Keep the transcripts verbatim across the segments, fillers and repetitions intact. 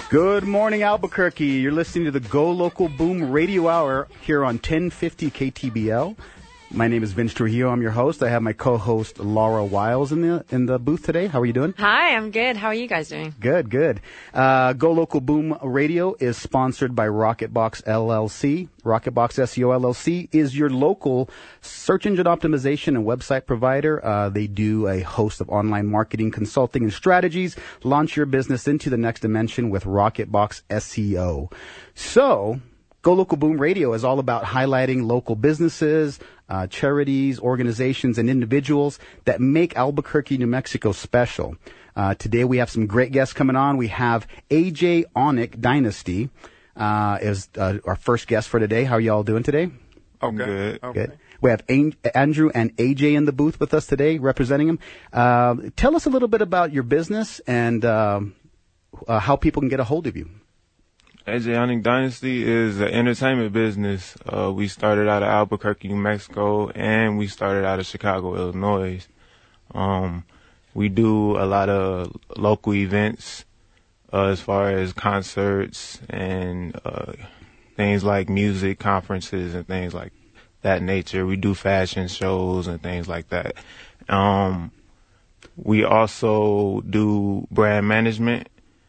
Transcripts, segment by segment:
Good morning, Albuquerque. You're listening to the Go Local Boom Radio Hour here on ten fifty K T B L. My name is Vince Trujillo. I'm your host. I have my co-host Laura Wiles in the in the booth today. How are you doing? Hi, I'm good. How are you guys doing? Good, good. Uh, Go Local Boom Radio is sponsored by Rocketbox L L C. Rocketbox S E O L L C is your local search engine optimization and website provider. Uh, they do a host of online marketing, consulting, and strategies. Launch your business into the next dimension with Rocketbox S E O. So, Go Local Boom Radio is all about highlighting local businesses, uh, charities, organizations, and individuals that make Albuquerque, New Mexico special. Uh, today we have some great guests coming on. We have A J Onick Dynasty uh, is uh, our first guest for today. How are y'all doing today? Okay. Good. Okay. Good. We have An- Andrew and A J in the booth with us today, representing them. Uh, tell us a little bit about your business and uh, uh, how people can get a hold of you. A J Onick Dynasty is an entertainment business. Uh, we started out of Albuquerque, New Mexico, and we started out of Chicago, Illinois. Um, we do a lot of local events uh, as far as concerts and uh, things like music conferences and things like that nature. We do fashion shows and things like that. Um, we also do brand management.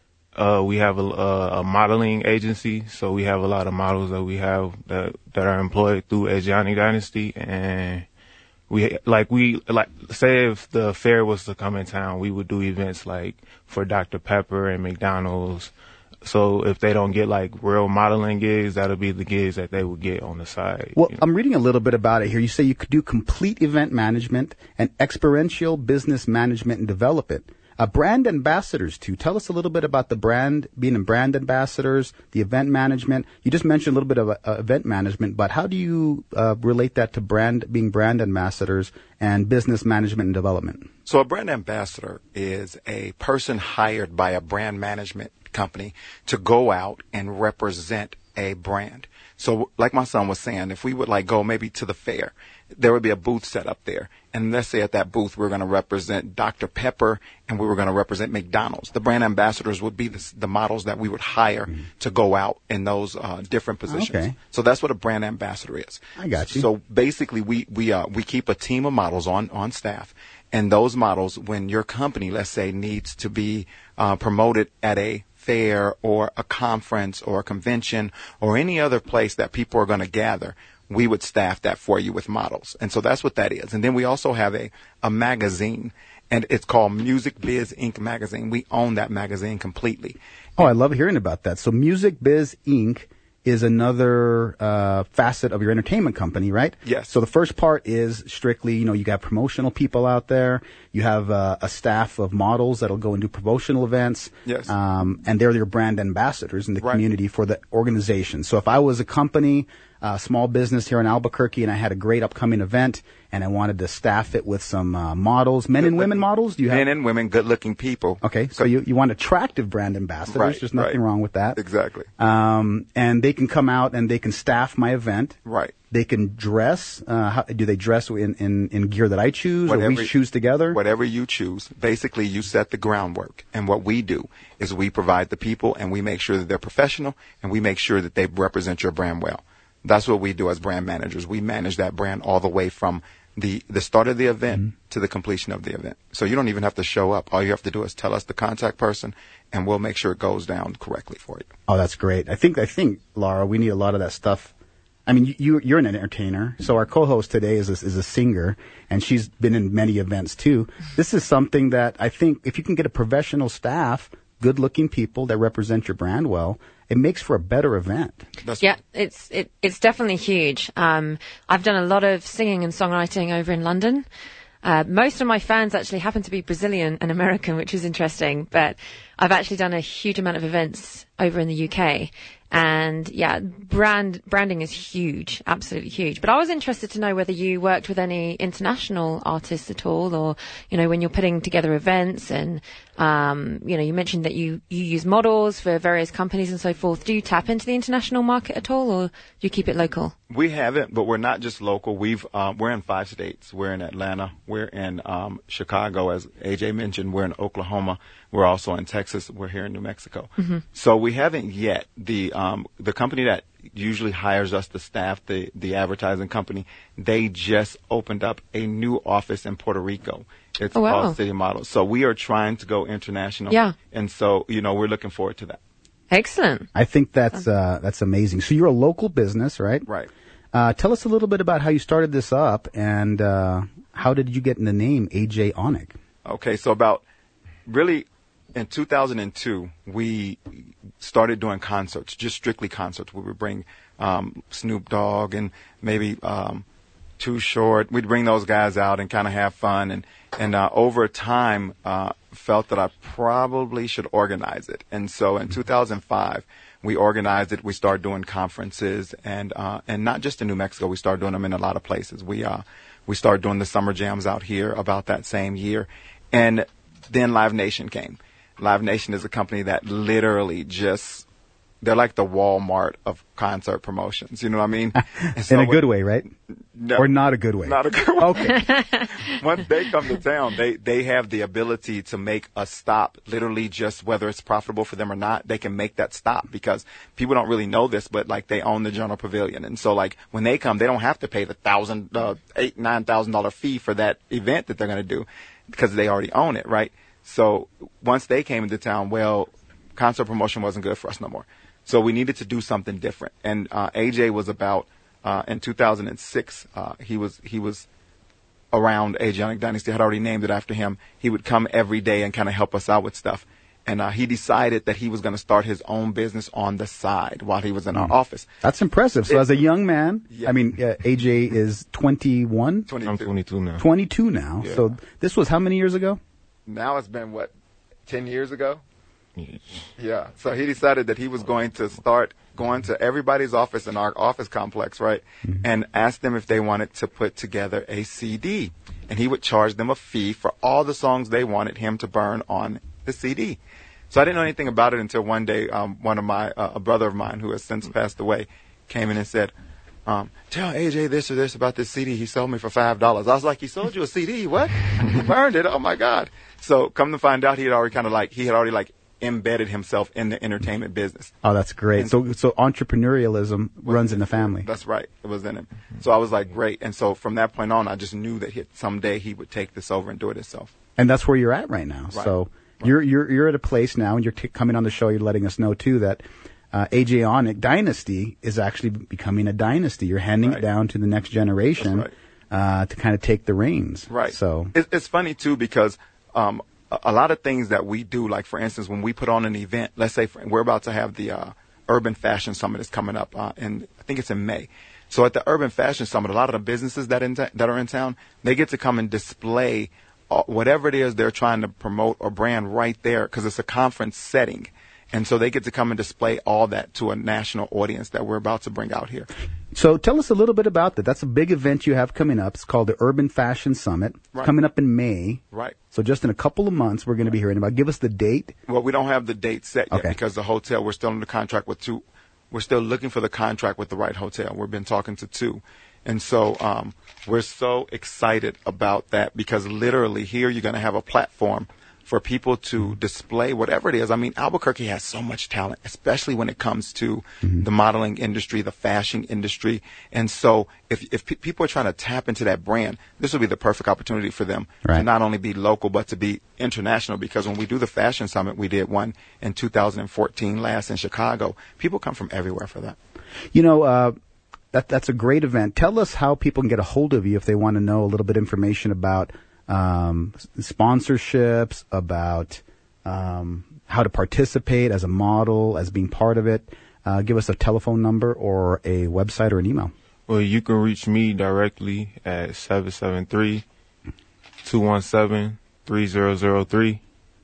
Uh, we have a, a, a modeling agency, so we have a lot of models that we have that that are employed through A J Onick Dynasty, and we like we like say if the fair was to come in town, we would do events like for Doctor Pepper and McDonald's. So if they don't get like real modeling gigs, that'll be the gigs that they would get on the side. Well, you know? I'm reading a little bit about it here. You say you could do complete event management and experiential business management and development. Uh, brand ambassadors, too. Tell us a little bit about the brand, being a brand ambassadors, the event management. You just mentioned a little bit of uh, event management, but how do you uh, relate that to brand, being brand ambassadors and business management and development? So a brand ambassador is a person hired by a brand management company to go out and represent a brand. So like my son was saying, if we would like go maybe to the fair, there would be a booth set up there. And let's say at that booth, we're going to represent Doctor Pepper and we were going to represent McDonald's. The brand ambassadors would be the, the models that we would hire mm-hmm. to go out in those uh, different positions. Okay. So that's what a brand ambassador is. I got you. So basically, we we uh, we keep a team of models on, on staff. And those models, when your company, let's say, needs to be uh, promoted at a fair or a conference or a convention or any other place that people are going to gather, we would staff that for you with models. And so that's what that is. And then we also have a, a magazine, and it's called Music Biz Incorporated magazine. We own that magazine completely. Oh, I love hearing about that. So Music Biz Incorporated is another uh, facet of your entertainment company, right? Yes. So the first part is strictly, you know, you got promotional people out there. You have uh, a staff of models that'll go and do promotional events. Yes. Um, and they're your brand ambassadors in the right. community for the organization. So if I was a company, a small business here in Albuquerque, and I had a great upcoming event, and I wanted to staff it with some uh, models, men and women models. Do you have men and women, good-looking people? Okay, so you, you want attractive brand ambassadors. Right, There's nothing right. wrong with that. Exactly. Um, and they can come out and they can staff my event. Right. They can dress. Uh, how, do they dress in, in, in gear that I choose, whatever, or we choose together? Whatever you choose. Basically, you set the groundwork. And what we do is we provide the people, and we make sure that they're professional, and we make sure that they represent your brand well. That's what we do as brand managers. We manage that brand all the way from the, the start of the event mm-hmm. to the completion of the event. So you don't even have to show up. All you have to do is tell us the contact person, and we'll make sure it goes down correctly for you. Oh, that's great. I think, I think, Laura, we need a lot of that stuff. I mean, you, you're an entertainer. So our co-host today is a, is a singer, and she's been in many events too. This is something that I think if you can get a professional staff, good-looking people that represent your brand well, it makes for a better event. That's yeah, it's it, it's definitely huge. Um, I've done a lot of singing and songwriting over in London. Uh, most of my fans actually happen to be Brazilian and American, which is interesting. But I've actually done a huge amount of events over in the U K. And yeah, brand branding is huge, absolutely huge. But I was interested to know whether you worked with any international artists at all, or, you know, when you're putting together events and, um, you know, you mentioned that you, you use models for various companies and so forth. Do you tap into the international market at all, or do you keep it local? We haven't, but we're not just local. We've, uh, we're in five states. We're in Atlanta. We're in, um, Chicago, as A J mentioned. We're in Oklahoma. We're also in Texas. We're here in New Mexico. Mm-hmm. So we we haven't yet. The um, the company that usually hires us, the staff, the the advertising company, they just opened up a new office in Puerto Rico. It's oh, wow. called City Models. So we are trying to go international. Yeah. And so, you know, we're looking forward to that. Excellent. I think that's uh, that's amazing. So you're a local business, right? Right. Uh, tell us a little bit about how you started this up, and uh, how did you get in the name A J Onik? Okay, so about really in two thousand two, we started doing concerts, just strictly concerts. We would bring um, Snoop Dogg and maybe um, Too Short. We'd bring those guys out and kind of have fun. And, and uh, over time, uh, felt that I probably should organize it. And so in two thousand five, we organized it. We started doing conferences, and uh, and not just in New Mexico. We started doing them in a lot of places. We uh, we started doing the summer jams out here about that same year. And then Live Nation came. Live Nation is a company that literally just, they're like the Walmart of concert promotions. You know what I mean? So in a good way, right? No, or not a good way? Not a good way. Okay. Once they come to town, they, they have the ability to make a stop, literally just whether it's profitable for them or not, they can make that stop because people don't really know this, but like they own the Journal Pavilion. And so like when they come, they don't have to pay the thousand, uh, eight, nine thousand dollar fee for that event that they're going to do because they already own it, right? So once they came into town, well, concert promotion wasn't good for us no more. So we needed to do something different. And uh, A J was about, uh, in two thousand six, uh, he was he was around A J Onik Dynasty. I had already named it after him. He would come every day and kind of help us out with stuff. And uh, he decided that he was going to start his own business on the side while he was in mm. our office. That's impressive. So it, as a young man, yeah. I mean, uh, A J is twenty-one? I'm twenty-two now. twenty-two now. Yeah. So this was how many years ago? Now it's been, what, ten years ago? Yeah. So he decided that he was going to start going to everybody's office in our office complex, right, mm-hmm. and ask them if they wanted to put together a C D. And he would charge them a fee for all the songs they wanted him to burn on the C D. So I didn't know anything about it until one day um, one of my, uh, a brother of mine who has since passed away came in and said, um, tell A J this or this about this C D he sold me for five dollars. I was like, he sold you a C D? What? He burned it? Oh, my God. So come to find out, he had already kind of like, he had already like embedded himself in the entertainment business. Oh, that's great. And so so entrepreneurialism runs in the family. That's right. It was in him. So I was like, great. And so from that point on, I just knew that he, someday he would take this over and do it himself. And that's where you're at right now. Right. So right. you're you're you're at a place now, and you're t- coming on the show. You're letting us know too that uh, A J Onik Dynasty is actually becoming a dynasty. You're handing right. it down to the next generation right. uh, to kind of take the reins. Right. So it, it's funny too because um, a, a lot of things that we do, like for instance, when we put on an event, let's say for, we're about to have the uh, Urban Fashion Summit is coming up, uh, and I think it's in May. So at the Urban Fashion Summit, a lot of the businesses that in ta- that are in town, they get to come and display uh, whatever it is they're trying to promote or brand right there because it's a conference setting. And so they get to come and display all that to a national audience that we're about to bring out here. So tell us a little bit about that. That's a big event you have coming up. It's called the Urban Fashion Summit. Right. Coming up in May. Right. So just in a couple of months, we're going to be hearing about. Give us the date. Well, we don't have the date set yet okay. because the hotel, we're still under contract with two. We're still looking for the contract with the right hotel. We've been talking to two. And so um, we're so excited about that because literally here you're going to have a platform for people to display whatever it is. I mean, Albuquerque has so much talent, especially when it comes to mm-hmm. the modeling industry, the fashion industry. And so if if pe- people are trying to tap into that brand, this will be the perfect opportunity for them right. to not only be local, but to be international. Because when we do the Fashion Summit, we did one in two thousand fourteen last in Chicago. People come from everywhere for that. You know, uh, that that's a great event. Tell us how people can get a hold of you if they want to know a little bit of information about Um, sponsorships, about um, how to participate as a model, as being part of it. Uh, give us a telephone number or a website or an email. Well, you can reach me directly at seven seven three, two one seven, three zero zero three.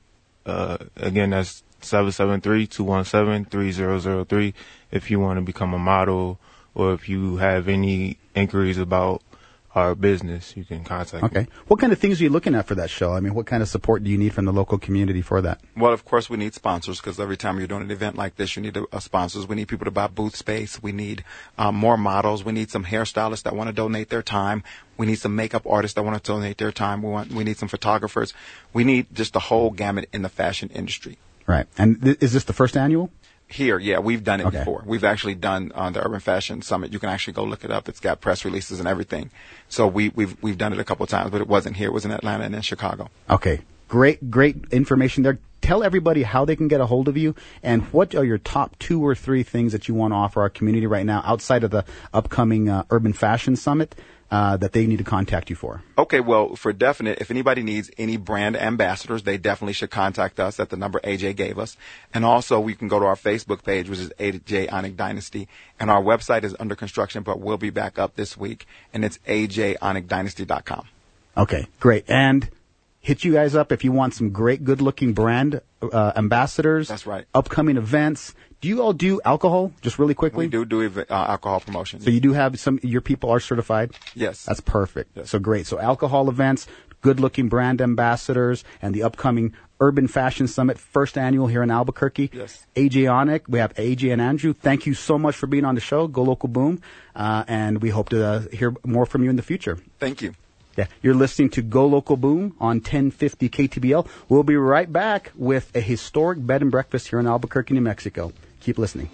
Uh, again, that's seven seven three, two one seven, three zero zero three if you want to become a model or if you have any inquiries about our business, you can contact okay. me. Okay. What kind of things are you looking at for that show? I mean, what kind of support do you need from the local community for that? Well, of course, we need sponsors because every time you're doing an event like this, you need a, a sponsors. We need people to buy booth space. We need um, more models. We need some hairstylists that want to donate their time. We need some makeup artists that want to donate their time. We want. We need some photographers. We need just the whole gamut in the fashion industry. Right. And th- is this the first annual? Here, yeah, we've done it Okay. before. We've actually done uh, the Urban Fashion Summit. You can actually go look it up. It's got press releases and everything. So we, we've we've done it a couple of times, but it wasn't here. It was in Atlanta and in Chicago. Okay. Great, great information there. Tell everybody how they can get a hold of you and what are your top two or three things that you want to offer our community right now outside of the upcoming uh, Urban Fashion Summit uh, that they need to contact you for. Okay, well, for definite, if anybody needs any brand ambassadors, they definitely should contact us at the number A J gave us. And also, we can go to our Facebook page, which is A J Onik Dynasty. And our website is under construction, but we'll be back up this week. And it's A J Onik Dynasty dot com. Okay, great. And hit you guys up if you want some great, good-looking brand uh, ambassadors. That's right. Upcoming events. Do you all do alcohol, just really quickly? We do do ev- uh, alcohol promotion. So you do have some, your people are certified? Yes. That's perfect. Yes. So great. So alcohol events, good-looking brand ambassadors, and the upcoming Urban Fashion Summit, first annual here in Albuquerque. Yes. A J Onik, we have A J and Andrew. Thank you so much for being on the show, Go Local Boom, uh, and we hope to uh, hear more from you in the future. Thank you. Yeah, you're listening to Go Local Boom on ten fifty K T B L. We'll be right back with a historic bed and breakfast here in Albuquerque, New Mexico. Keep listening.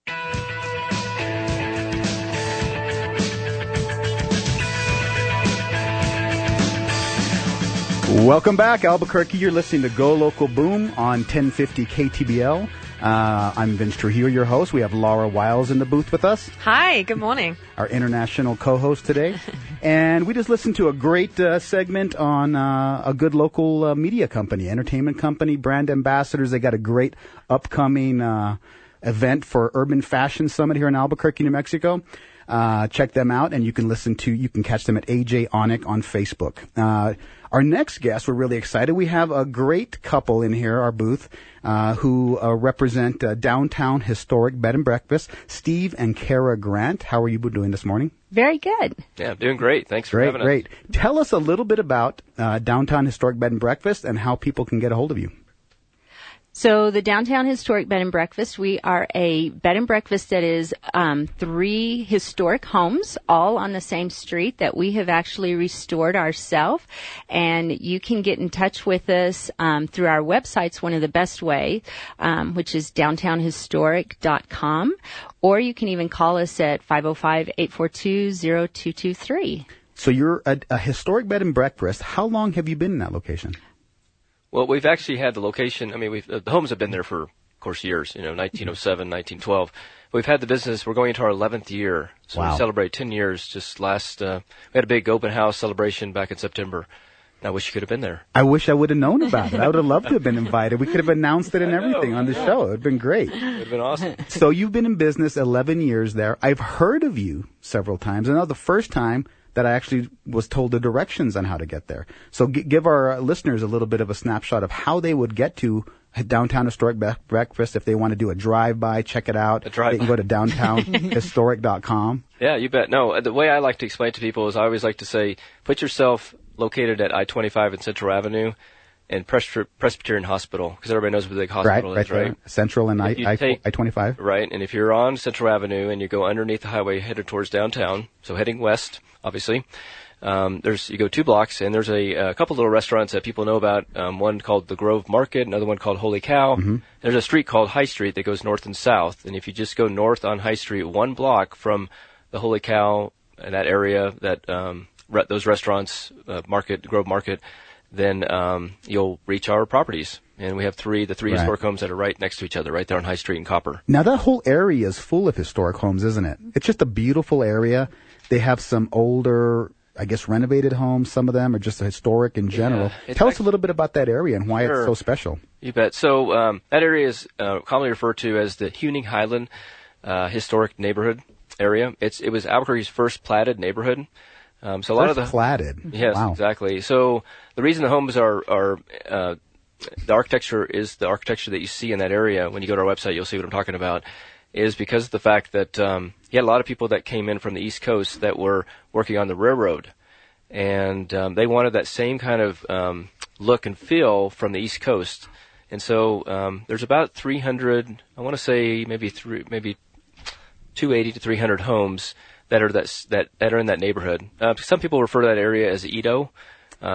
Welcome back, Albuquerque. You're listening to Go Local Boom on ten fifty K T B L. Uh, I'm Vince Trujillo, your host. We have Laura Wiles in the booth with us, Hi, good morning. our international co-host today. And we just listened to a great uh, segment on uh, a good local uh, media company, entertainment company, brand ambassadors. They got a great upcoming uh, event for Urban Fashion Summit here in Albuquerque, New Mexico. Uh, check them out, and you can listen to, you can catch them at A J Onik on Facebook. Uh, our next guest, we're really excited. We have a great couple in here, our booth, uh, who uh, represent uh, Downtown Historic Bed and Breakfast, Steve and Kara Grant. How are you doing this morning? Very good. Yeah, I'm doing great. Thanks for Great, having great. us. Tell us a little bit about uh, Downtown Historic Bed and Breakfast and how people can get a hold of you. So the Downtown Historic Bed and Breakfast, we are a bed and breakfast that is um, three historic homes, all on the same street that we have actually restored ourselves. And you can get in touch with us um, through our website's one of the best way, um, which is downtown historic dot com. Or you can even call us at five oh five, eight four two, oh two two three. So you're a, a historic bed and breakfast. How long have you been in that location? Well, we've actually had the location. I mean, we've, the homes have been there for, of course, years. You know, nineteen oh seven, nineteen twelve. We've had the business. We're going into our eleventh year, so Wow. we celebrate ten years. Just last, uh, we had a big open house celebration back in September. And I wish you could have been there. I wish I would have known about it. I would have loved to have been invited. We could have announced it and everything on the show. It would have been great. It would have been awesome. So you've been in business eleven years there. I've heard of you several times. I know the first time that I actually was told the directions on how to get there. So g- give our uh, listeners a little bit of a snapshot of how they would get to Downtown Historic Be- Breakfast if they want to do a drive-by, check it out. A drive-by. They can go to downtown historic dot com. Yeah, you bet. No, the way I like to explain it to people is I always like to say, put yourself located at I twenty-five and Central Avenue and Presbyter- Presbyterian Hospital, because everybody knows where the big Right, hospital right is, right? there. Central and I, If you I, take- I twenty-five. Right, and if you're on Central Avenue and you go underneath the highway headed towards downtown, so heading west, obviously, um, there's you go two blocks and there's a, a couple little restaurants that people know about. Um, one called the Grove Market, another one called Holy Cow. Mm-hmm. There's a street called High Street that goes north and south, and if you just go north on High Street one block from the Holy Cow and that area, that um, re- those restaurants, uh, Market, Grove Market, then um, you'll reach our properties. And we have three, the three Right. historic homes that are right next to each other, right there on High Street and Copper. Now that whole area is full of historic homes, isn't it? It's just a beautiful area. They have some older, I guess, renovated homes. Some of them are just historic in general. it's Tell us act- a little bit about that area and why it's Sure. so special. You bet. So um, that area is uh, commonly referred to as the Huning Highland uh, Historic Neighborhood area. It's it was Albuquerque's first platted neighborhood. Um, so a lot First of the platted. yes, Wow. exactly. So the reason the homes are are uh, the architecture is the architecture that you see in that area. When you go to our website, you'll see what I'm talking about. Is because of the fact that um, you had a lot of people that came in from the East Coast that were working on the railroad, and um, they wanted that same kind of um, look and feel from the East Coast. And so um, there's about three hundred, I want to say maybe three, maybe two eighty to three hundred homes that are that that, that are in that neighborhood. Uh, some people refer to that area as Edo. Um,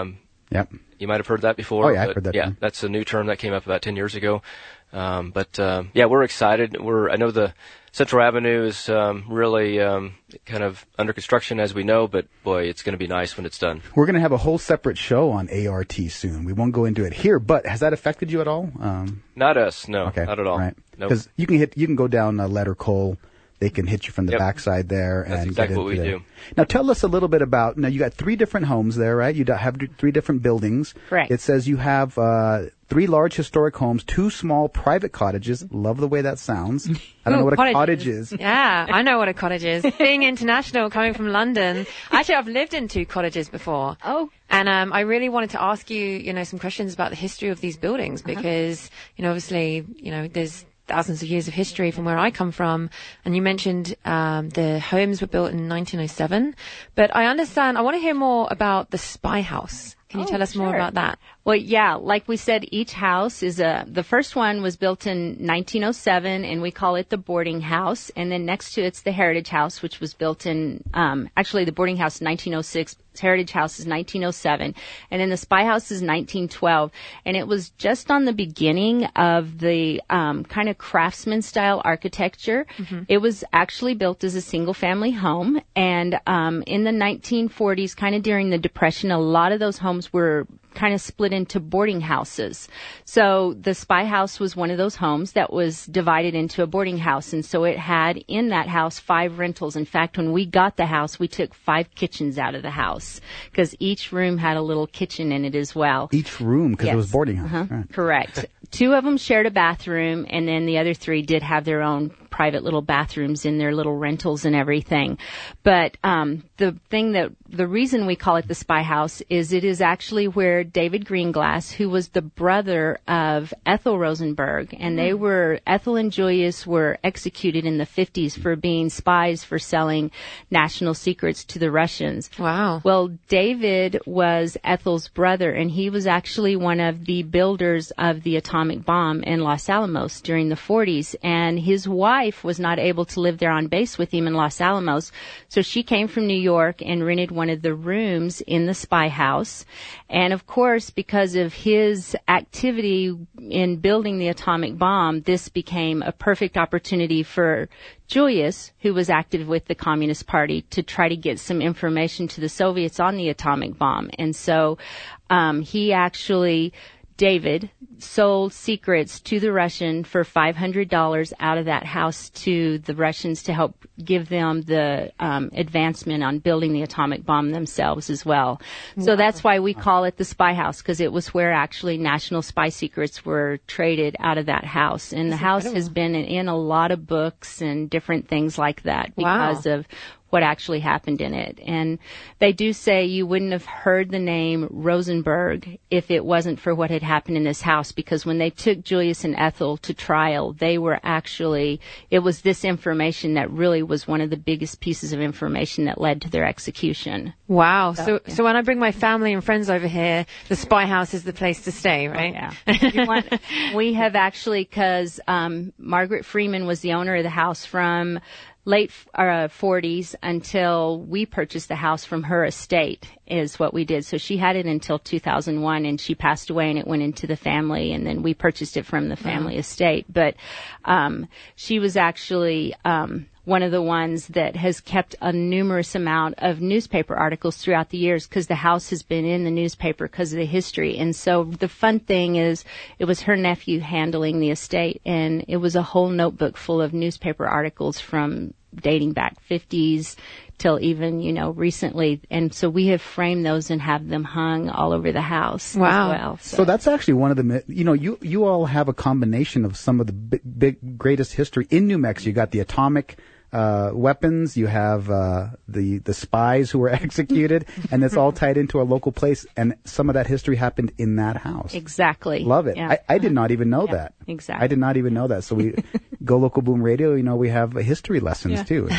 Yep. You might have heard that before. Oh, yeah, I've heard that Yeah, term. that's a new term that came up about ten years ago. Um, but uh, yeah, we're excited. We're I know the Central Avenue is um, really um, kind of under construction, as we know. But boy, it's going to be nice when it's done. We're going to have a whole separate show on A R T soon. We won't go into it here, but has that affected you at all? Um, Not us, no, okay, not at all. Right. Nope. Because you can hit, you can go down uh, Letter Cole. They can hit you from the Yep. backside there. That's and exactly get what into we there. do. Now, tell us a little bit about. Now, you got three different homes there, right? You do- have d- three different buildings. Correct. It says you have uh, three large historic homes, two small private cottages. Love the way that sounds. I don't Ooh, know what a cottages. cottage is. Yeah, I know what a cottage is. Being international, coming from London, actually, I've lived in two cottages before. Oh. And um, I really wanted to ask you, you know, some questions about the history of these buildings because, you know, obviously, you know, there's thousands of years of history from where I come from. And you mentioned um, the homes were built in nineteen oh seven. But I understand, I want to hear more about the Spy House. Can you Oh, tell us more sure. about that? Well, yeah, like we said, each house is a, the first one was built in nineteen oh seven and we call it the boarding house. And then next to it's the Heritage House, which was built in, um, actually the boarding house nineteen oh six, Heritage House is nineteen oh seven. And then the Spy House is nineteen twelve. And it was just on the beginning of the, um, kind of craftsman style architecture. Mm-hmm. It was actually built as a single family home. And, um, in the nineteen forties, kind of during the Depression, a lot of those homes were kind of split into boarding houses. So the Spy House was one of those homes that was divided into a boarding house. And so it had in that house five rentals. In fact, when we got the house, we took five kitchens out of the house because each room had a little kitchen in it as well. Each room, because Yes. it was boarding house. Uh-huh. Right. Correct. Two of them shared a bathroom, and then the other three did have their own private little bathrooms in their little rentals and everything. But um, the thing that the reason we call it the Spy House is it is actually where David Greenglass, who was the brother of Ethel Rosenberg, and they were Ethel and Julius were executed in the fifties for being spies for selling national secrets to the Russians. Wow. Well, David was Ethel's brother, and he was actually one of the builders of the atomic bomb in Los Alamos during the forties. And his wife was not able to live there on base with him in Los Alamos, so she came from New York and rented one of the rooms in the Spy House. And of course, because of his activity in building the atomic bomb, this became a perfect opportunity for Julius, who was active with the Communist Party, to try to get some information to the Soviets on the atomic bomb. And so um, he actually, David, sold secrets to the Russian for five hundred dollars out of that house to the Russians to help give them the um, advancement on building the atomic bomb themselves as well. So that's why we call it the Spy House, because it was where actually national spy secrets were traded out of that house. And the house has been in, in a lot of books and different things like that because Wow. of what actually happened in it. And they do say you wouldn't have heard the name Rosenberg if it wasn't for what had happened in this house, because when they took Julius and Ethel to trial, they were actually, it was this information that really was one of the biggest pieces of information that led to their execution. Wow. So, So, so, yeah. when I bring my family and friends over here, the Spy House is the place to stay, right? Yeah. You want, we have actually, because um, Margaret Freeman was the owner of the house from late uh, forties until we purchased the house from her estate is what we did. So she had it until two thousand one, and she passed away and it went into the family, and then we purchased it from the family Wow. estate. But um, she was actually um, one of the ones that has kept a numerous amount of newspaper articles throughout the years, because the house has been in the newspaper because of the history. And so the fun thing is it was her nephew handling the estate, and it was a whole notebook full of newspaper articles from dating back fifties till even, you know, recently. And so we have framed those and have them hung all over the house Wow. as well. So that's actually one of the, mi- you know, you you all have a combination of some of the big, big greatest history in New Mexico. You got the atomic uh, weapons, you have uh, the the spies who were executed, and it's all tied into a local place. And some of that history happened in that house. Exactly. Love it. Yeah. I, I did not even know Yeah, that. exactly. I did not even know that. So we go Local Boom Radio. You know, we have history lessons Yeah. too.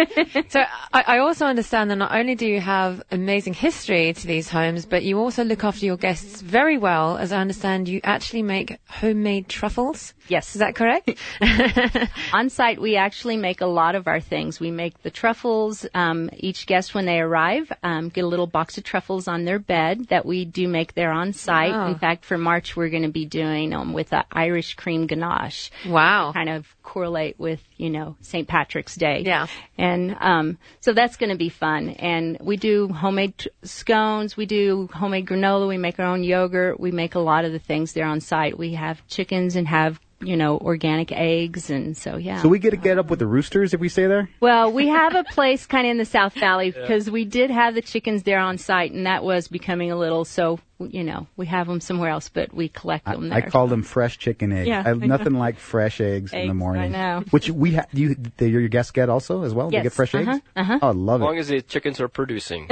So I, I also understand that not only do you have amazing history to these homes, but you also look after your guests very well. As I understand, you actually make homemade truffles. Yes. Is that correct? On site, we actually make a lot of of our things. We make the truffles. Um, each guest, when they arrive, um, get a little box of truffles on their bed that we do make there on site. Wow. In fact, for March, we're going to be doing um, with an Irish cream ganache. Wow. Kind of correlate with, you know, Saint Patrick's Day. Yeah. And um, so that's going to be fun. And we do homemade t- scones. We do homemade granola. We make our own yogurt. We make a lot of the things there on site. We have chickens and have, you know, organic eggs. And so, yeah. So we get to get up with the roosters if we stay there? Well, we have a place kind of in the South Valley because we did have the chickens there on site, and that was becoming a little, so, you know, we have them somewhere else, but we collect them I, there. I call them fresh chicken eggs. Yeah, I, I know. nothing like fresh eggs, in the Eggs, morning. I know. Which we ha- do you, do your guests get also as well? They Yes, get fresh uh-huh, eggs? uh-huh. Oh, I love As long it. as the chickens are producing.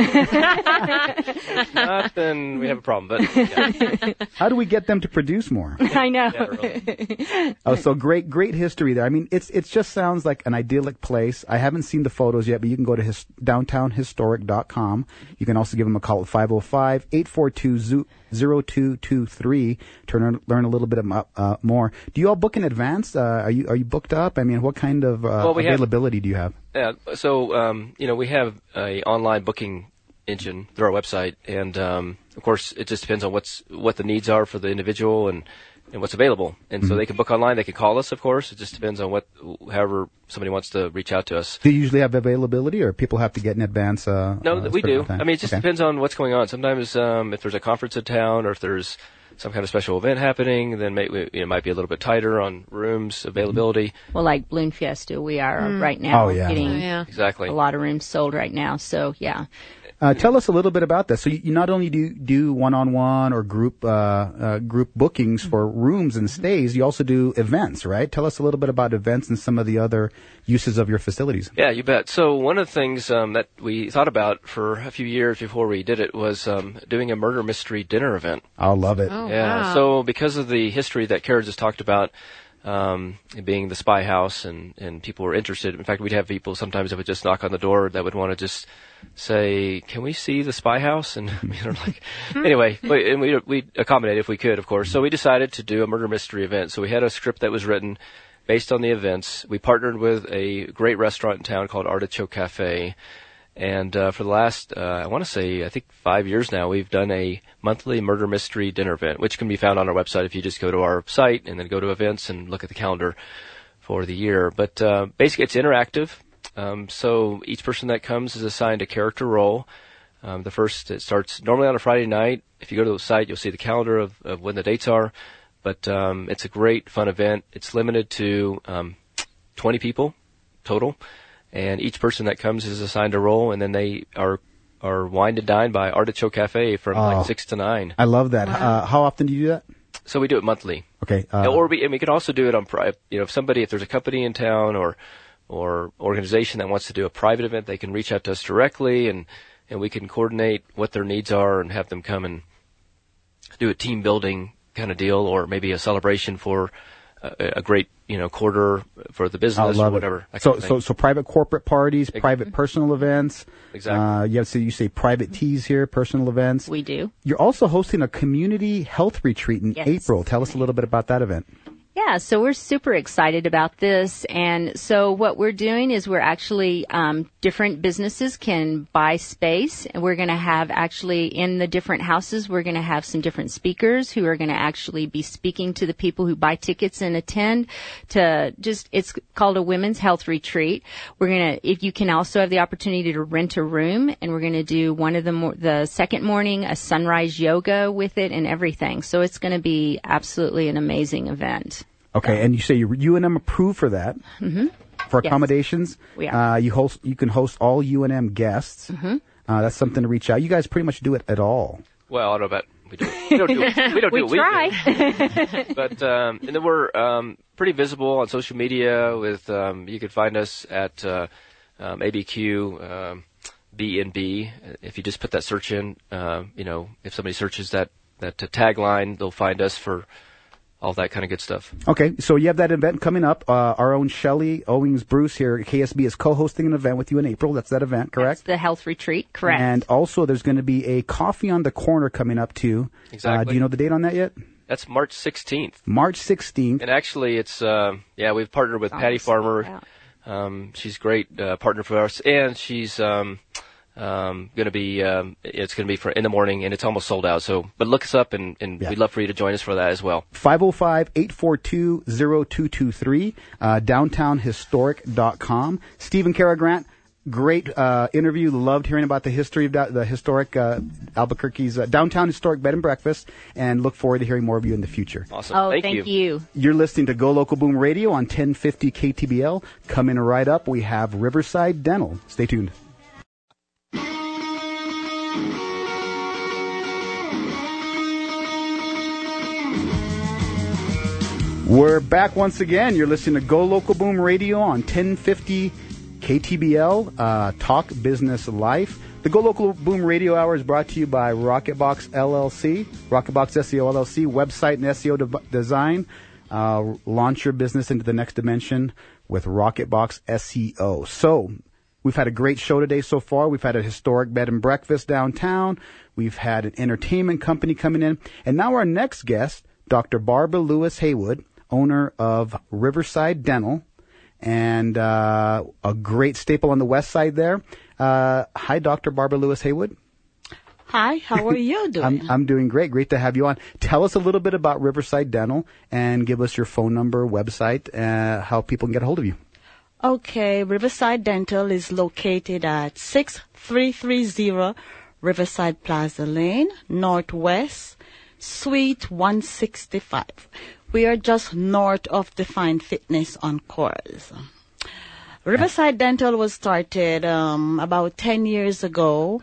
If not, then we have a problem. But yeah. How do we get them to produce more? I know. Yeah, really. Oh, so great, great history there. I mean, it's it just sounds like an idyllic place. I haven't seen the photos yet, but you can go to his, downtown historic dot com. You can also give them a call at five oh five, eight four two, zero two two three to learn, learn a little bit about, uh, more. Do you all book in advance? Uh, are you are you booked up? I mean, what kind of uh, Well, we have- availability do you have? Yeah, so um, you know, we have a online booking engine through our website, and um, of course, it just depends on what's what the needs are for the individual and, and what's available. And Mm-hmm. so they can book online. They can call us, of course. It just depends on what, however, somebody wants to reach out to us. Do you usually have availability, or people have to get in advance? Uh, No, uh, we do. certain time? I mean, it just Okay. depends on what's going on. Sometimes, um, if there's a conference in town, or if there's some kind of special event happening, then may, we, it might be a little bit tighter on rooms availability. Well, like Balloon Fiesta, we are right now Oh, yeah. getting Oh, yeah. Exactly. a lot of rooms sold right now. So, yeah. Uh, tell us a little bit about that. So you, you not only do do one-on-one or group uh, uh, group bookings for rooms and stays, you also do events, right? Tell us a little bit about events and some of the other uses of your facilities. Yeah, you bet. So one of the things um, that we thought about for a few years before we did it was um, doing a murder mystery dinner event. I'll love it. Oh, Yeah. wow. So because of the history that Karen just talked about, um, it being the spy house, and, and people were interested. In fact, we'd have people sometimes that would just knock on the door that would want to just say, "Can we see the spy house?" And you know, like, anyway, we, and we we accommodate if we could, of course. So we decided to do a murder mystery event. So we had a script that was written based on the events. We partnered with a great restaurant in town called Artichoke Cafe. And uh, for the last, uh, I want to say, I think five years now, we've done a monthly murder mystery dinner event, which can be found on our website if you just go to our site and then go to events and look at the calendar for the year. But uh, basically, it's interactive. Um, so each person that comes is assigned a character role. Um, the first, it starts normally on a Friday night. If you go to the site, you'll see the calendar of, of when the dates are. But um, it's a great, fun event. It's limited to um, twenty people total. And each person that comes is assigned a role, and then they are are wined and dined by Artichoke Cafe from Oh. like six to nine. I love that. Uh, how often do you do that? So we do it monthly. Okay. Uh, or we and we can also do it on pri- you know if somebody if there's a company in town or or organization that wants to do a private event, they can reach out to us directly, and and we can coordinate what their needs are and have them come and do a team building kind of deal, or maybe a celebration for a, a great you know quarter for the I business love or whatever. it. that So, kind of so, thing. so private corporate parties, private personal events. Exactly. Uh, you have so you say private teas here, personal events. We do. You're also hosting a community health retreat in Yes. April. Tell us a little bit about that event. Yeah, so we're super excited about this. And so what we're doing is we're actually, um, different businesses can buy space, and we're going to have actually in the different houses, we're going to have some different speakers who are going to actually be speaking to the people who buy tickets and attend to just, it's called a women's health retreat. We're going to, if you can also have the opportunity to rent a room, and we're going to do one of the, mo- the second morning, a sunrise yoga with it and everything. So it's going to be absolutely an amazing event. Okay, and you say you, U N M approved for that. Mm-hmm. For Yes. accommodations. We are. Uh, you host. You can host all U N M guests. Mm-hmm. Uh, that's something to reach out. You guys pretty much do it at all. Well, I don't know about we do. We don't do it. We don't We do it. try. We do. But um, and then we're um, pretty visible on social media. With um, you can find us at uh, um, A B Q um, B N B. If you just put that search in, uh, you know, if somebody searches that that uh, tagline, they'll find us for all that kind of good stuff. Okay, so you have that event coming up. Uh, our own Shelley Owings Bruce here at K S B is co-hosting an event with you in April. That's that event, correct? That's the health retreat, correct. And also, there's going to be a coffee on the corner coming up too. Exactly. Uh, do you know the date on that yet? That's March sixteenth. March sixteenth. And actually, it's uh, yeah, we've partnered with It's Patty almost sold Farmer. out. Um, she's a great uh, partner for us, and she's um, um, going to be. Um, it's going to be for in the morning, and it's almost sold out. So, but look us up, and, and Yeah. we'd love for you to join us for that as well. five oh five, eight four two, oh two two three, uh, downtown historic dot com. Stephen Kara Grant, great uh, interview. Loved hearing about the history of da- the historic uh, Albuquerque's uh, downtown historic bed and breakfast, and look forward to hearing more of you in the future. Awesome. Oh, thank, thank you. You're listening to Go Local Boom Radio on ten fifty K T B L. Coming right up, we have Riverside Dental. Stay tuned. We're back once again. You're listening to Go Local Boom Radio on ten fifty K T B L, uh, Talk Business Life. The Go Local Boom Radio Hour is brought to you by Rocketbox L L C, Rocketbox S E O L L C, website and S E O de- design. Uh, launch your business into the next dimension with Rocketbox S E O. So, we've had a great show today so far. We've had a historic bed and breakfast downtown. We've had an entertainment company coming in. And now our next guest, Doctor Barbara Lewis Haywood, owner of Riverside Dental, and uh, a great staple on the west side there. Uh, hi, Doctor Barbara Lewis Haywood. Hi, how are you doing? I'm, I'm doing great. Great to have you on. Tell us a little bit about Riverside Dental and give us your phone number, website, uh, how people can get a hold of you. Okay, Riverside Dental is located at six three three zero Riverside Plaza Lane, Northwest, Suite one sixty-five. We are just north of Define Fitness on Coors. Riverside Dental was started um, about ten years ago,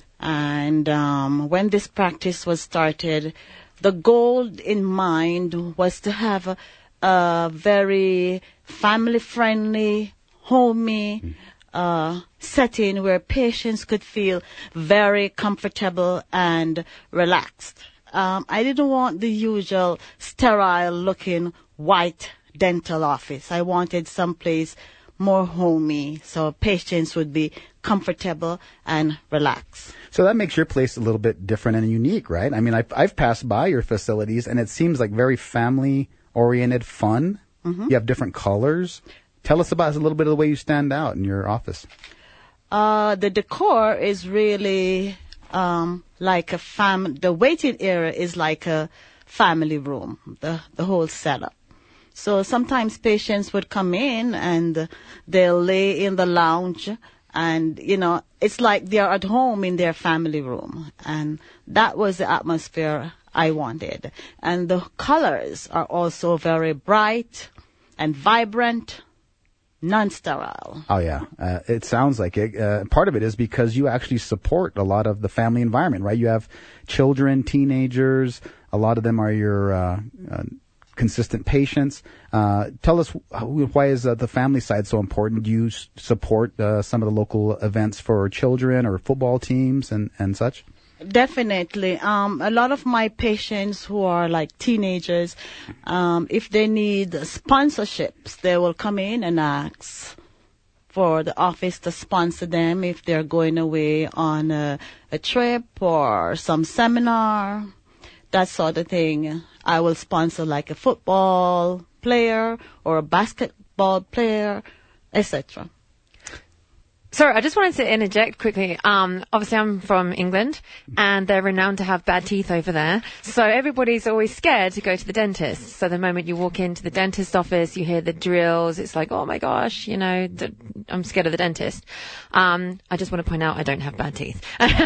and um, when this practice was started, the goal in mind was to have a, a very family-friendly, homey uh, setting where patients could feel very comfortable and relaxed. Um, I didn't want the usual sterile-looking white dental office. I wanted someplace more homey so patients would be comfortable and relaxed. So that makes your place a little bit different and unique, right? I mean, I've, I've passed by your facilities, and it seems like very family-oriented, fun. Mm-hmm. You have different colors. Tell us about a little bit of the way you stand out in your office. Uh, the decor is really um, like a fam. The waiting area is like a family room. The the whole setup. So sometimes patients would come in and they'll lay in the lounge, and you know it's like they're at home in their family room, and that was the atmosphere I wanted. And the colors are also very bright and vibrant. Non-sterile. Oh, yeah. Uh, it sounds like it. Uh, part of it is because you actually support a lot of the family environment, right? You have children, teenagers. A lot of them are your uh, uh, consistent patients. Uh, tell us, why is uh, the family side so important? Do you s- support uh, some of the local events for children or football teams and, and such? Definitely. Um, a lot of my patients who are like teenagers, um, if they need sponsorships, they will come in and ask for the office to sponsor them if they're going away on a, a trip or some seminar, that sort of thing. I will sponsor like a football player or a basketball player, et cetera. Sorry, I just wanted to interject quickly. Um, obviously, I'm from England, and they're renowned to have bad teeth over there. So everybody's always scared to go to the dentist. So the moment you walk into the dentist office, you hear the drills. It's like, oh my gosh, you know, th- I'm scared of the dentist. Um, I just want to point out I don't have bad teeth.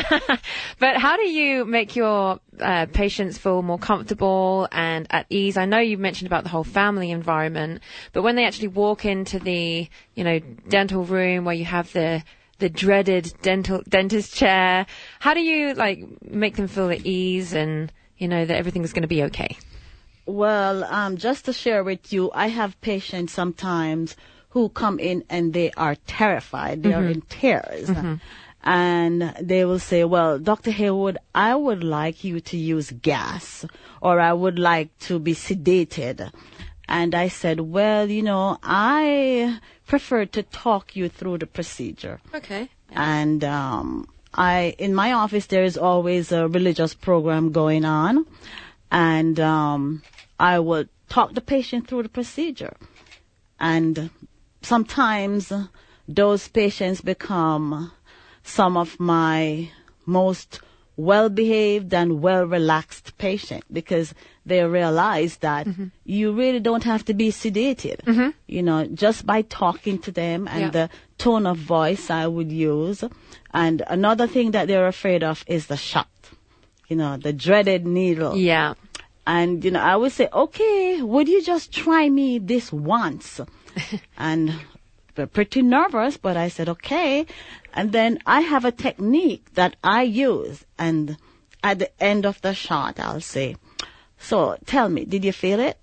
But how do you make your uh, patients feel more comfortable and at ease? I know you mentioned about the whole family environment, but when they actually walk into the, you know, dental room where you have the the dreaded dental dentist chair, how do you like make them feel at ease and you know that everything's going to be okay? Well, um, just to share with you, I have patients sometimes who come in and they are terrified. They mm-hmm. are in tears. Mm-hmm. And they will say, well, Doctor Haywood, I would like you to use gas, or I would like to be sedated. And I said, well, you know, I prefer to talk you through the procedure. Okay. And um, I, in my office, there is always a religious program going on. And um, I would talk the patient through the procedure. And sometimes those patients become some of my most well-behaved and well-relaxed patient because they realize that mm-hmm. you really don't have to be sedated. Mm-hmm. You know, just by talking to them and yeah. the tone of voice I would use. And another thing that they're afraid of is the shot. You know, the dreaded needle. Yeah. And, you know, I would say, okay, would you just try me this once? And they're pretty nervous, but I said, okay. And then I have a technique that I use. And at the end of the shot, I'll say, so tell me, did you feel it?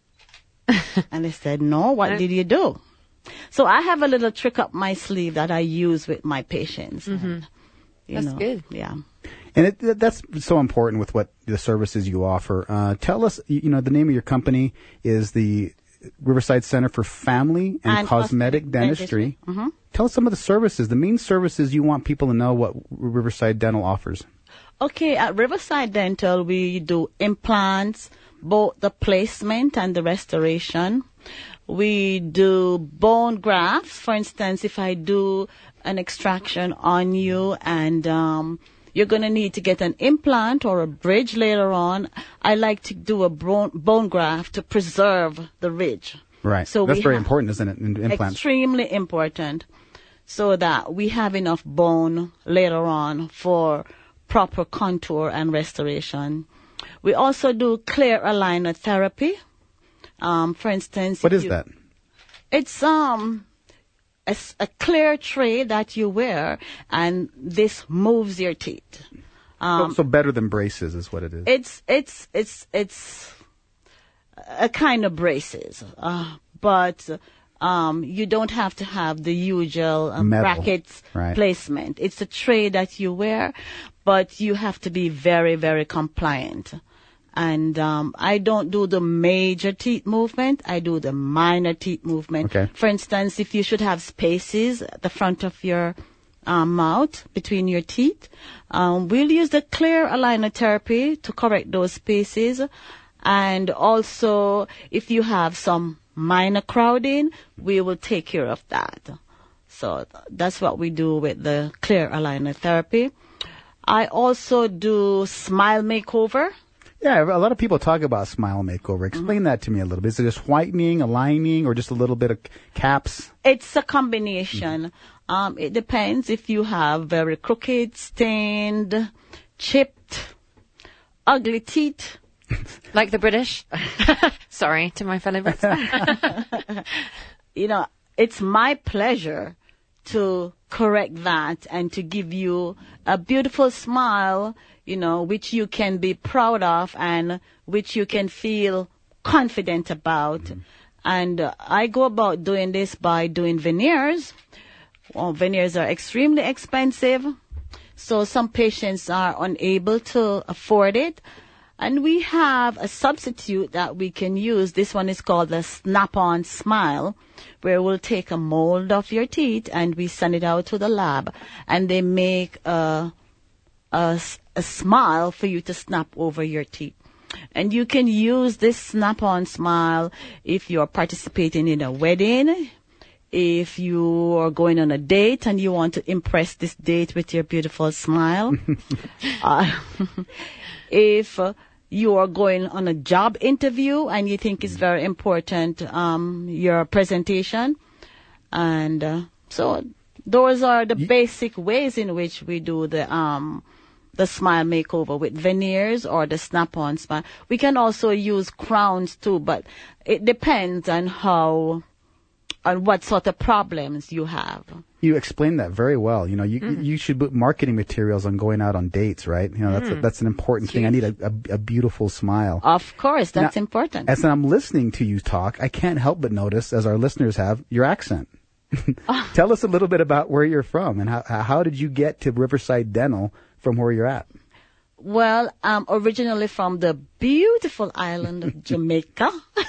And they said, no, what did you do? So I have a little trick up my sleeve that I use with my patients. Mm-hmm. And, you that's know, good. Yeah. And it, that's so important with what the services you offer. Uh, tell us, you know, the name of your company is the Riverside Center for Family and, and Cosmetic Dentistry. dentistry. Mm-hmm. Tell us some of the services, the main services you want people to know what Riverside Dental offers. Okay, at Riverside Dental, we do implants, both the placement and the restoration. We do bone grafts. For instance, if I do an extraction on you and um, you're going to need to get an implant or a bridge later on, I like to do a bone, bone graft to preserve the ridge. Right. So that's very important, isn't it, in implants? Extremely important, so that we have enough bone later on for proper contour and restoration. We also do clear aligner therapy. Um, for instance, what is you, that? It's um a, a clear tray that you wear, and this moves your teeth. Um, so, so better than braces is what it is. It's it's it's it's a kind of braces, uh, but um, you don't have to have the usual um, brackets right. placement. It's a tray that you wear, but you have to be very very compliant. And um, I don't do the major teeth movement. I do the minor teeth movement. Okay. For instance, if you should have spaces at the front of your um, mouth between your teeth, um, we'll use the clear aligner therapy to correct those spaces. And also, if you have some minor crowding, we will take care of that. So that's what we do with the clear aligner therapy. I also do smile makeover. Yeah, a lot of people talk about smile makeover. Explain mm-hmm. that to me a little bit. Is it just whitening, aligning, or just a little bit of caps? It's a combination. Mm-hmm. Um, it depends if you have very crooked, stained, chipped, ugly teeth. Like the British. Sorry to my fellow Brits. You know, it's my pleasure to correct that and to give you a beautiful smile, you know, which you can be proud of and which you can feel confident about. Mm-hmm. And uh, I go about doing this by doing veneers. Well, veneers are extremely expensive, so some patients are unable to afford it. And we have a substitute that we can use. This one is called the Snap-on Smile, where we'll take a mold of your teeth and we send it out to the lab, and they make a, a, a smile for you to snap over your teeth. And you can use this Snap-on Smile if you're participating in a wedding, if you are going on a date and you want to impress this date with your beautiful smile, uh, if uh, you are going on a job interview and you think it's very important, um, your presentation. And uh, so those are the basic ways in which we do the um, the smile makeover with veneers or the snap-on smile. We can also use crowns too, but it depends on how, on what sort of problems you have. You explained that very well. You know, you mm. you should put marketing materials on going out on dates, right? You know, that's mm. a, that's an important thing. I need a, a, a beautiful smile. Of course, that's now, important. As I'm listening to you talk, I can't help but notice, as our listeners have, your accent. Oh. Tell us a little bit about where you're from and how how did you get to Riverside Dental from where you're at? Well, I'm originally from the beautiful island of Jamaica,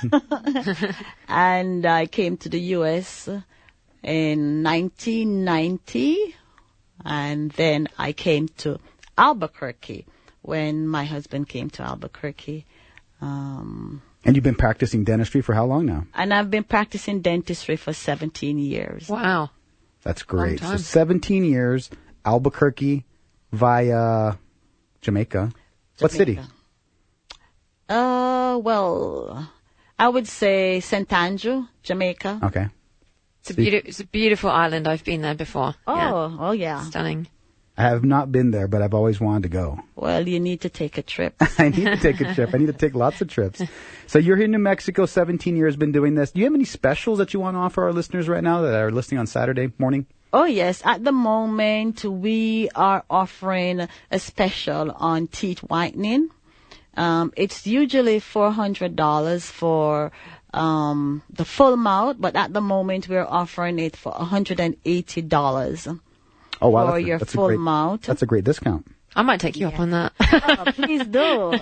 and I came to the U S in nineteen ninety, and then I came to Albuquerque when my husband came to Albuquerque. Um, And you've been practicing dentistry for how long now? And I've been practicing dentistry for seventeen years. Wow. That's great. Long So time. seventeen years, Albuquerque via Jamaica. What city? Jamaica. Uh, well, I would say Saint Andrew, Jamaica. Okay. It's a, beauti- it's a beautiful island. I've been there before. Oh, Yeah. oh yeah. Stunning. I have not been there, but I've always wanted to go. Well, you need to take a trip. I need to take a trip. I need to take lots of trips. So you're here in New Mexico, seventeen years, been doing this. Do you have any specials that you want to offer our listeners right now that are listening on Saturday morning? Oh, yes. At the moment, we are offering a special on teeth whitening. Um, it's usually four hundred dollars for um, the full mouth, but at the moment, we're offering it for one hundred eighty dollars. Oh, wow. For that's a- your that's a full great- mouth. That's a great discount. I might take you up on that. Oh, please do.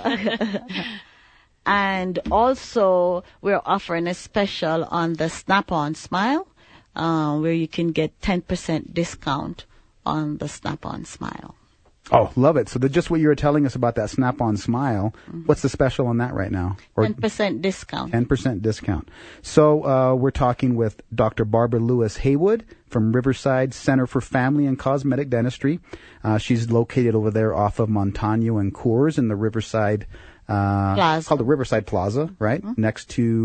And also, we're offering a special on the Snap-on Smile, uh, where you can get ten percent discount on the Snap-on Smile. Oh, love it. So the, just what you were telling us about that Snap-on Smile, what's the special on that right now? Or ten percent discount. ten percent discount. So uh, we're talking with Doctor Barbara Lewis Haywood from Riverside Center for Family and Cosmetic Dentistry. Uh, she's located over there off of Montano and Coors in the Riverside uh, Plaza. called the Riverside Plaza, right? Mm-hmm. Next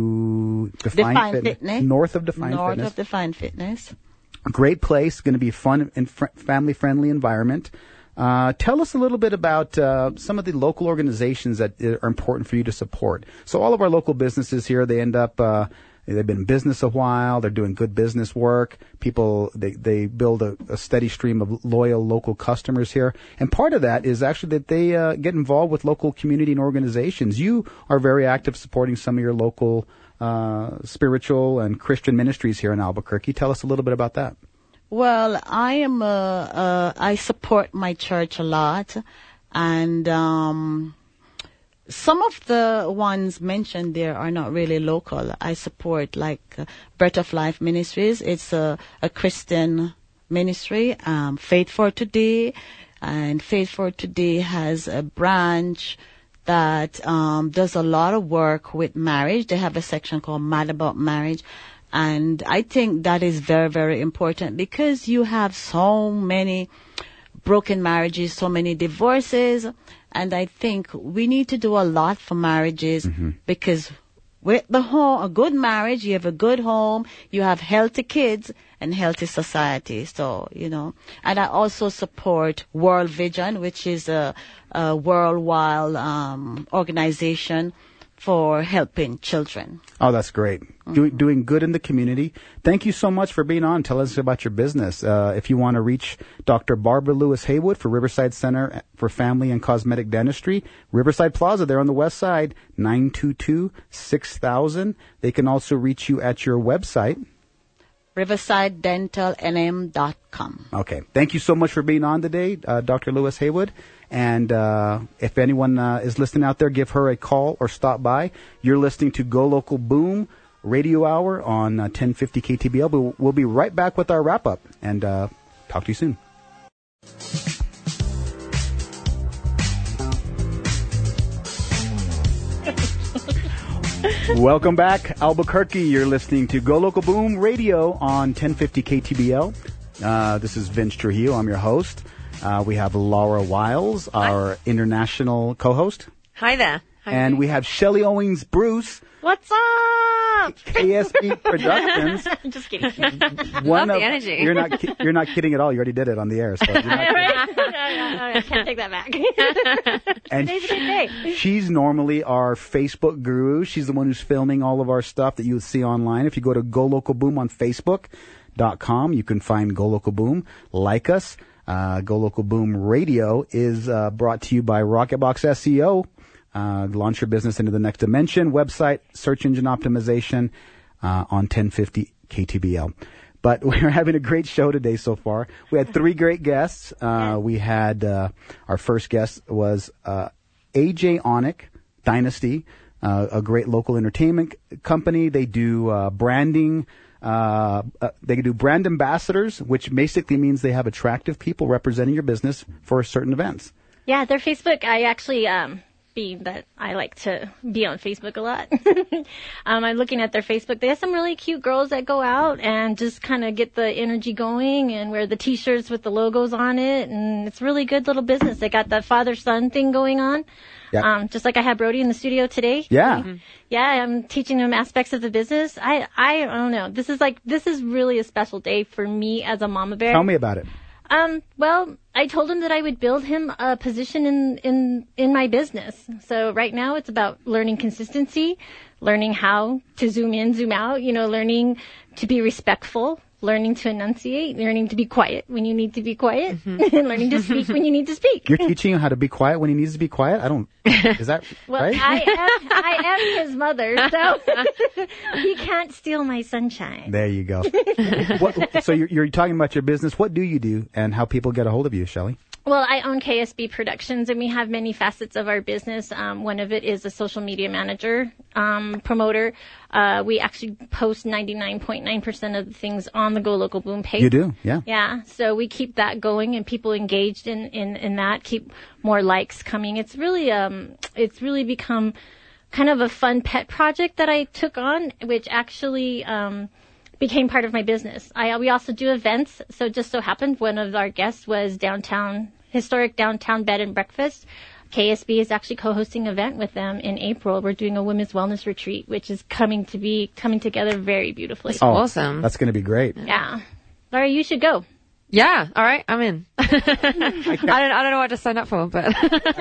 to Define, Define Fitness. Fitness. North of Define North Fitness. of Define Fitness. Great place, going to be fun and fr- family-friendly environment. Uh, tell us a little bit about uh, some of the local organizations that are important for you to support. So all of our local businesses here, they end up, uh, they've been in business a while, they're doing good business work. People, they, they build a, a steady stream of loyal local customers here. And part of that is actually that they uh, get involved with local community and organizations. You are very active supporting some of your local uh, spiritual and Christian ministries here in Albuquerque. Tell us a little bit about that. Well, I am a, uh, I support my church a lot, and um, some of the ones mentioned there are not really local. I support like uh, Breath of Life Ministries. It's a, a Christian ministry. Um, Faith for Today, and Faith for Today has a branch that um, does a lot of work with marriage. They have a section called Mad About Marriage. And I think that is very, very important because you have so many broken marriages, so many divorces. And I think we need to do a lot for marriages mm-hmm. because with the home, a good marriage, you have a good home, you have healthy kids and healthy society. So, you know, and I also support World Vision, which is a, a worldwide um, organization for helping children. Oh, that's great. Mm-hmm. Do, doing good in the community. Thank you so much for being on. Tell us about your business. Uh, if you want to reach Doctor Barbara Lewis Haywood for Riverside Center for Family and Cosmetic Dentistry, Riverside Plaza there on the west side, nine two two, six thousand. They can also reach you at your website, riverside dental n m dot com. Okay. Thank you so much for being on today, uh, Doctor Lewis Haywood. And uh, if anyone uh, is listening out there, give her a call or stop by. You're listening to Go Local Boom Radio Hour on uh, ten fifty K T B L. We'll, we'll be right back with our wrap-up, and uh, talk to you soon. Welcome back, Albuquerque. You're listening to Go Local Boom Radio on ten fifty K T B L. Uh, this is Vince Trujillo. I'm your host. Uh, we have Laura Wiles, our Hi. international co-host. Hi there. Hi and there. we have Shelly Owings Bruce. What's up? K S B Productions. Just kidding. One Love of, the energy. You're not, ki- you're not kidding at all. You already did it on the air. So you're not I can't take that back. and Today's a good day. She's normally our Facebook guru. She's the one who's filming all of our stuff that you would see online. If you go to Go Local Boom on Facebook dot com, you can find Go Local Boom. Like us. Uh, Go Local Boom Radio is uh, brought to you by Rocketbox S E O. Uh, launch your business into the next dimension. Website, search engine optimization uh, on ten fifty K T B L. But we're having a great show today so far. We had three great guests. Uh, we had uh, our first guest was uh, A J Onick Dynasty, uh, a great local entertainment company. They do uh, branding. Uh, uh, they do brand ambassadors, which basically means they have attractive people representing your business for certain events. Yeah, their Facebook, I actually um, being that I like to be on Facebook a lot. um, I'm looking at their Facebook. They have some really cute girls that go out and just kind of get the energy going and wear the T-shirts with the logos on it. And it's really good little business. They got that father-son thing going on. Yeah. Um, just like I had Brody in the studio today. Yeah. Mm-hmm. Yeah, I'm teaching him aspects of the business. I, I don't know. This is like, this is really a special day for me as a mama bear. Tell me about it. Um, well, I told him that I would build him a position in, in, in my business. So right now it's about learning consistency, learning how to zoom in, zoom out, you know, learning to be respectful, learning to enunciate, learning to be quiet when you need to be quiet, mm-hmm. and learning to speak when you need to speak. You're teaching him how to be quiet when he needs to be quiet? I don't, is that well, right? I am, I am his mother, so he can't steal my sunshine. There you go. What, so you're, you're talking about your business. What do you do and how people get a hold of you, Shelley? Well, I own K S B Productions, and we have many facets of our business. Um, one of it is a social media manager, um, promoter. Uh, we actually post ninety-nine point nine percent of the things on the Go Local Boom page. You do, yeah. Yeah, so we keep that going, and people engaged in, in, in that, keep more likes coming. It's really, um, it's really become kind of a fun pet project that I took on, which actually, um, became part of my business. I, we also do events. So just so happened one of our guests was downtown, historic downtown bed and breakfast. K S B is actually co-hosting an event with them in April. We're doing a women's wellness retreat, which is coming to be, coming together very beautifully. That's oh, awesome. That's going to be great. Yeah. Laura, you should go. Yeah. All right. I'm in. I, I don't, I don't know what to sign up for, but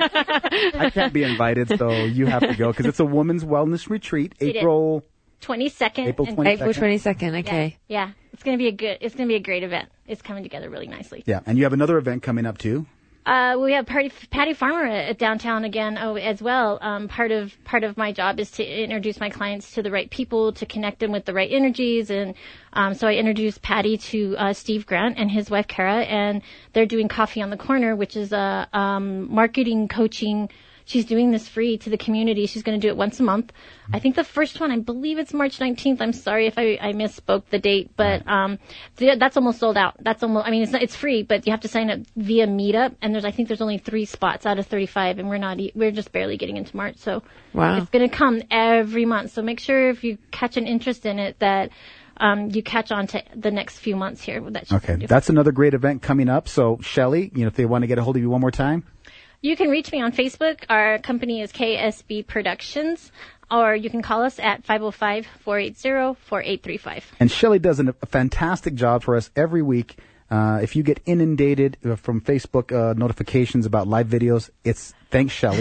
I can't be invited, so you have to go because it's a women's wellness retreat, April twenty-second. April twenty-second. April twenty-second. Okay. Yeah, yeah. It's going to be a good, it's going to be a great event. It's coming together really nicely. Yeah. And you have another event coming up too. Uh, we have Patty, Patty Farmer at downtown again oh, as well. Um, part of part of my job is to introduce my clients to the right people, to connect them with the right energies, and um, so I introduced Patty to uh, Steve Grant and his wife Kara, and they're doing Coffee on the Corner, which is a um, marketing coaching. She's doing this free to the community. She's going to do it once a month. I think the first one, I believe it's March nineteenth. I'm sorry if I, I misspoke the date, but um, that's almost sold out. That's almost, I mean, it's not, it's free, but you have to sign up via Meetup, and there's, I think there's only three spots out of thirty-five, and we're not, we're just barely getting into March, so wow. It's going to come every month. So make sure if you catch an interest in it that um, you catch on to the next few months here. That okay, that's another great event coming up. So Shelley, you know, if they want to get a hold of you one more time. You can reach me on Facebook. Our company is K S B Productions, or you can call us at five oh five, four eight zero, four eight three five. And Shelley does an, a fantastic job for us every week. Uh, if you get inundated from Facebook uh, notifications about live videos, it's thanks, Shelley.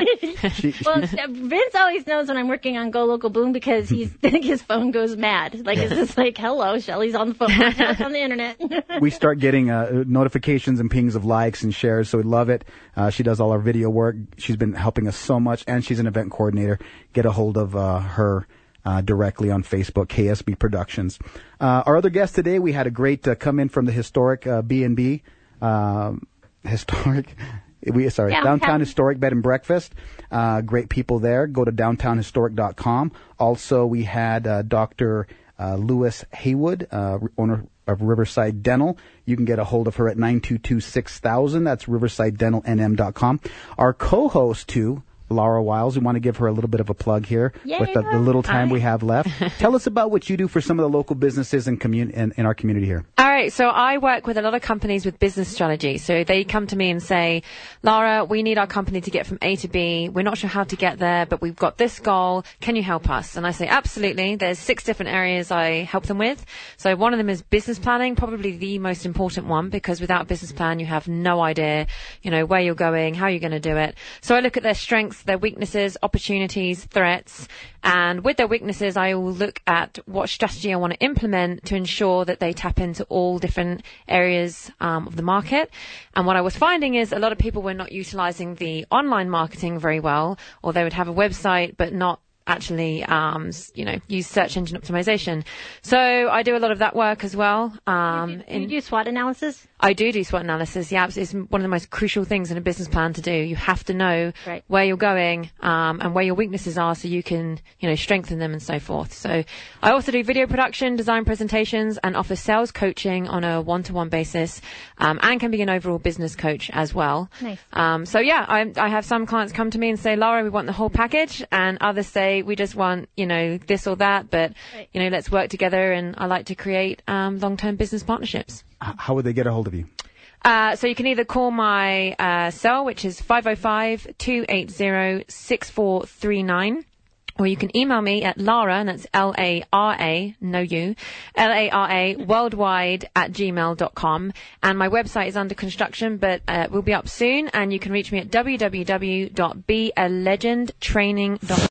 she, well, Vince always knows when I'm working on Go Local Boom because he's his phone goes mad. Like, it's just like, hello, Shelley's on the phone. It's on the internet. We start getting uh, notifications and pings of likes and shares, so we love it. Uh, she does all our video work. She's been helping us so much, and she's an event coordinator. Get a hold of uh, her. Uh, directly on Facebook, K S B Productions. Uh, our other guest today, we had a great uh, come in from the historic uh, B and B, um, historic, we sorry, Downtown. Downtown Historic Bed and Breakfast. Uh, great people there. Go to downtown historic dot com. Also, we had uh, Doctor Uh, Lewis Haywood, uh, owner of Riverside Dental. You can get a hold of her at nine two two, six thousand. That's riverside dental n m dot com. Our co-host, too, Laura Wiles. We want to give her a little bit of a plug here yeah. with the, the little time Hi. we have left. Tell us about what you do for some of the local businesses and commun- in, in our community here. All right. So I work with a lot of companies with business strategy. So they come to me and say, Laura, we need our company to get from A to B. We're not sure how to get there, but we've got this goal. Can you help us? And I say, absolutely. There's six different areas I help them with. So one of them is business planning, probably the most important one, because without a business plan, you have no idea, you know, where you're going, how you're going to do it. So I look at their strengths, their weaknesses, opportunities, threats, and with their weaknesses, I will look at what strategy I want to implement to ensure that they tap into all different areas um, of the market. And what I was finding is a lot of people were not utilizing the online marketing very well, or they would have a website but not actually, um, s- you know, use search engine optimization. So I do a lot of that work as well. Um, you, do, in- you do SWOT analysis? I do do SWOT analysis. Yeah, it's one of the most crucial things in a business plan to do. You have to know Right. where you're going, um, and where your weaknesses are, so you can, you know, strengthen them and so forth. So I also do video production, design presentations, and offer sales coaching on a one-to-one basis, um, and can be an overall business coach as well. Nice. Um, so yeah, I, I have some clients come to me and say, Laura, we want the whole package, and others say, we just want, you know, this or that, but, Right. you know, let's work together, and I like to create um, long-term business partnerships. H- How would they get a hold of you? Uh, so you can either call my uh, cell, which is five oh five, two eight zero, six four three nine, or you can email me at Lara, and that's L A R A, no you, L A R A, worldwide at gmail dot com. And my website is under construction, but uh, will be up soon, and you can reach me at w w w dot be a legend training dot com.